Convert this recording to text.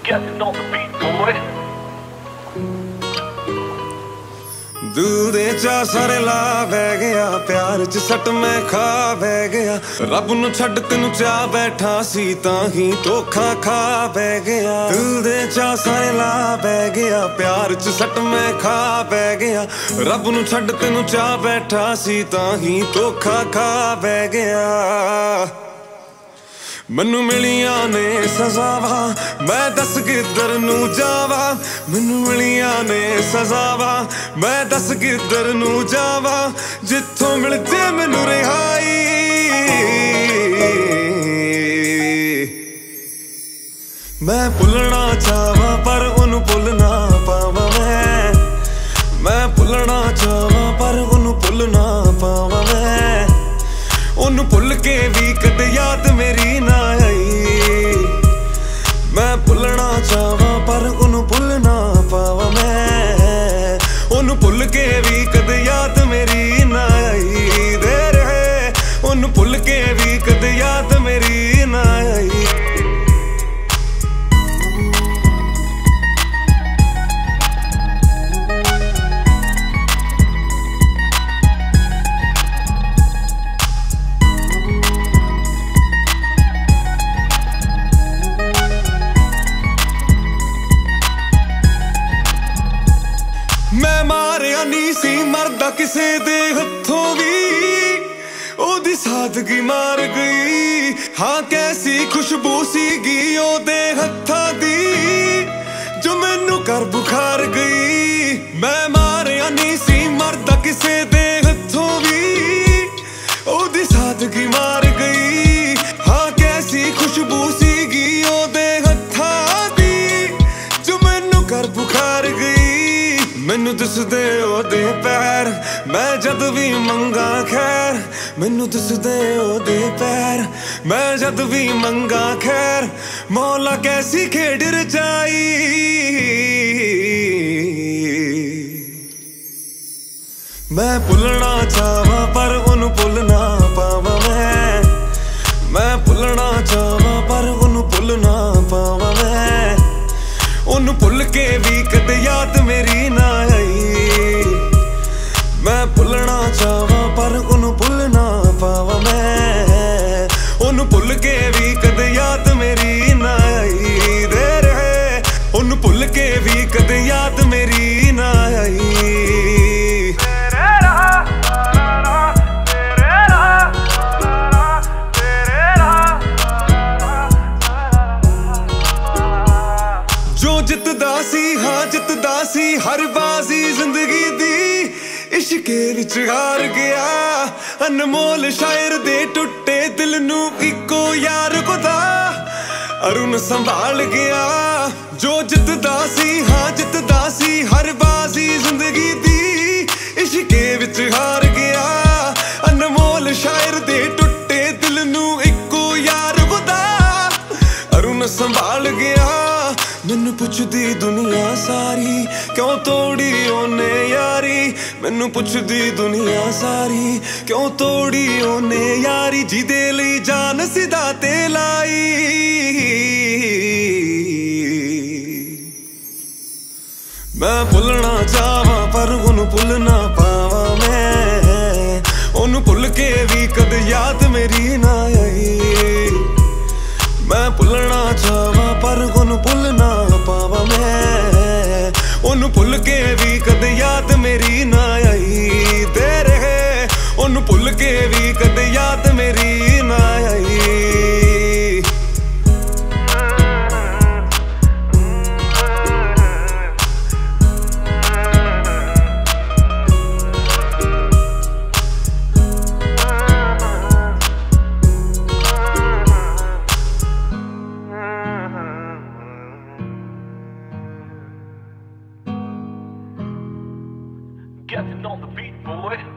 Getting on the beat, boy. ਦਿਲ ਦੇ ਚਾ ਸਾਰੇ ਲਾ ਬਹਿ ਗਿਆ, ਪਿਆਰ ਚ ਸੱਟ ਮੈਂ ਖਾ ਬਹਿ ਗਿਆ। ਰੱਬ ਨੂੰ ਛੱਡ ਤੈਨੂੰ ਚਾਹ ਬੈਠਾ ਸੀ ਤਾਂ ਹੀ ਧੋਖਾ ਖਾ ਬਹਿ ਗਿਆ। ਦਿਲ ਦੇ ਚਾ ਸਾਰੇ ਲਾ ਬਹਿ ਗਿਆ, ਪਿਆਰ ਚ ਸੱਟ ਮੈਂ ਖਾ ਬਹਿ ਗਿਆ। ਰੱਬ ਨੂੰ ਛੱਡ ਤੈਨੂੰ ਚਾਹ ਬੈਠਾ ਸੀ ਤਾਂ ਹੀ ਧੋਖਾ ਖਾ ਬਹਿ ਗਿਆ। ਮੈਨੂੰ ਮਿਲੀਆਂ ਨੇ ਸਜ਼ਾਵਾਂ, ਮੈਂ ਦੱਸ ਕਿੱਧਰ ਨੂੰ ਜਾਵਾਂ। ਮੈਨੂੰ ਮਿਲੀਆਂ ਨੇ ਸਜ਼ਾਵਾਂ, ਮੈਂ ਦੱਸ ਕਿੱਧਰ ਨੂੰ ਜਾਵਾਂ। ਜਿੱਥੋਂ ਮਿਲ ਜੇ ਮੈਨੂੰ ਰਿਹਾਈ, ਮੈਂ ਭੁੱਲਣਾ ਚਾਹਾਂ ਪਰ ਉਹਨੂੰ ਭੁੱਲ ਨਾ ਪਾਵਾਂ। ਮੈਂ ਭੁੱਲਣਾ ਚਾਹਾਂ ਪਰ ਉਹਨੂੰ ਭੁੱਲ ਨਾ ਪਾਵਾਂ। ਮੈਂ ਉਹਨੂੰ ਭੁੱਲ ਕੇ ਵੀ ਕਦੇ ਯਾਦ ਮੇਰੀ ਨਾ ਆਈ। ਮੈਂ ਭੁੱਲਣਾ ਚਾਹਾਂ ਪਰ ਉਹਨੂੰ ਭੁੱਲ ਨਾ ਪਾਵਾਂ। ਮੈਂ ਉਹਨੂੰ ਭੁੱਲ ਕੇ ਵੀ ਕਦੇ ਯਾਦ ਮੇਰੀ ਨਾ ਆਈ। ਦੇ ਰਹੇ ਉਹਨੂੰ ਭੁੱਲ ਕੇ ਵੀ ਕਦੇ ਯਾਦ ਮੇਰੀ ਨਾ ਆਈ। ਮੈਂ ਮਾਰਿਆ ਨਹੀਂ ਸੀ ਮਰਦਾ ਕਿਸੇ ਦੇ ਹੱਥੋਂ ਵੀ, ਉਹਦੀ ਸਾਦਗੀ ਮਾਰ ਗਈ। ਹਾਂ ਕੈਸੀ ਖੁਸ਼ਬੂ ਸੀਗੀ ਉਹਦੇ ਹੱਥਾਂ ਦੀ, ਜੋ ਮੈਨੂੰ ਕਰ ਬੁਖਾਰ ਗਈ। ਮੈਂ ਮਾਰਿਆ ਨਹੀਂ ਸੀ ਮਰਦਾ ਕਿਸੇ ਦੇ ਹੱਥੋਂ ਵੀ, ਉਹਦੀ ਸਾਦਗੀ ਮਾਰ ਗਈ। ਹਾਂ ਕੈਸੀ ਖੁਸ਼ਬੂ ਸੀਗੀ ਉਹਦੇ ਹੱਥਾਂ ਦੀ, ਜੋ ਮੈਨੂੰ ਕਰ ਬੁਖਾਰ ਗਈ। ਮੈਨੂੰ ਦਿਸਦੇ ਉਹਦੇ ਪੈਰ, ਮੈਂ ਜਦ ਵੀ ਮੰਗਾ ਖੈਰ। ਮੈਨੂੰ ਦਿਸਦੇ ਉਹਦੇ ਪੈਰ, ਮੈਂ ਜਦ ਵੀ ਮੰਗਾ ਖੈਰ। ਮੌਲਾ ਕੈਸੀ ਖੇਡ ਰਚਾਈ। ਮੈਂ ਭੁੱਲਣਾ ਚਾਹਾਂ ਪਰ ਉਹਨੂੰ ਭੁੱਲ ਨਾ ਪਾਵਾਂ। ਮੈਂ ਭੁੱਲਣਾ ਚਾਹਾਂ ਪਰ ਉਹਨੂੰ ਭੁੱਲ ਨਾ ਪਾਵਾਂ। ਮੈਂ ਉਹਨੂੰ ਭੁੱਲ ਕੇ ਵੀ ਕਦੇ ਯਾਦ ਮੇਰੀ ਨਾ ਆਈ। ਮੈਂ ਭੁੱਲਣਾ ਚਾਹਾਂ ਪਰ ਉਹਨੂੰ ਭੁੱਲ ਨਾ ਪਾਵਾਂ। ਮੈਂ ਉਹਨੂੰ ਭੁੱਲ ਕੇ ਵੀ ਕਦੇ ਯਾਦ ਮੇਰੀ ਨਾ ਆਈ। ਦੇ ਰਹੇ ਉਹਨੂੰ ਭੁੱਲ ਕੇ ਵੀ ਕਦੇ ਯਾਦ ਮੇਰੀ ਨਾ ਆਈ। ਜੋ ਜਿੱਤਦਾ ਸੀ, ਹਾਂ ਜਿੱਤਦਾ ਸੀ ਹਰ ਬਾਜ਼ੀ ਜ਼ਿੰਦਗੀ ਦੀ, ਇਸ਼ਕੇ ਵਿੱਚ ਹਾਰ ਗਿਆ। ਅਨਮੋਲ ਸ਼ਾਇਰ ਦੇ ਟੁੱਟੇ ਦਿਲ ਨੂੰ ਇੱਕੋ ਯਾਰ ਖੁਦਾ ਅਰੁਣ ਸੰਭਾਲ ਗਿਆ। ਜੋ ਜਿੱਤਦਾ ਸੀ, ਹਾਂ ਜਿੱਤਦਾ ਸੀ ਹਰ ਬਾਜ਼ੀ ਜ਼ਿੰਦਗੀ ਦੀ, ਇਸ਼ਕੇ ਵਿੱਚ ਹਾਰ ਗਿਆ। ਅਨਮੋਲ ਸ਼ਾਇਰ ਦੇ ਟੁੱਟੇ ਦਿਲ ਨੂੰ ਇੱਕੋ ਯਾਰ ਖੁਦਾ ਅਰੁਣ ਸੰਭਾਲ ਗਿਆ। ਮੈਨੂੰ ਪੁੱਛਦੀ ਦੁਨੀਆ ਸਾਰੀ, ਕਿਉਂ ਤੋੜੀ ਉਹਨੇ ਯਾਰੀ। ਮੈਨੂੰ ਪੁੱਛਦੀ ਦੁਨੀਆ ਸਾਰੀ, ਕਿਉਂ ਤੋੜੀ ਉਹਨੇ ਯਾਰੀ। ਜਿਹਦੇ ਲਈ ਜਾਨ ਸਿੱਧਾ ਤੇ ਲਾਈ। ਮੈਂ ਭੁੱਲਣਾ ਚਾਹਾਂ ਪਰ ਉਹਨੂੰ ਭੁੱਲ ਨਾ ਪਾਵਾਂ। ਮੈਂ ਉਹਨੂੰ ਭੁੱਲ ਕੇ ਵੀ ਕਦੇ ਯਾਦ ਮੇਰੀ ਨਾ ਆਈ। ਮੈਂ ਭੁੱਲਣਾ ਚਾਹਾਂ ਪਰ ਉਹਨੂੰ ਭੁੱਲ ਨਾ ਪਾਵਾਂ। ਮੈਂ ਉਹਨੂੰ ਭੁੱਲ ਕੇ ਵੀ ਕਦੇ ਯਾਦ ਮੇਰੀ ਨਾ ਆਈ। ਦੇ ਰਹੇ ਉਹਨੂੰ ਭੁੱਲ ਕੇ ਵੀ ਕਦੇ ਯਾਦ ਮੇਰੀ ਨਾ ਆਈ। Getting on the beat, boy.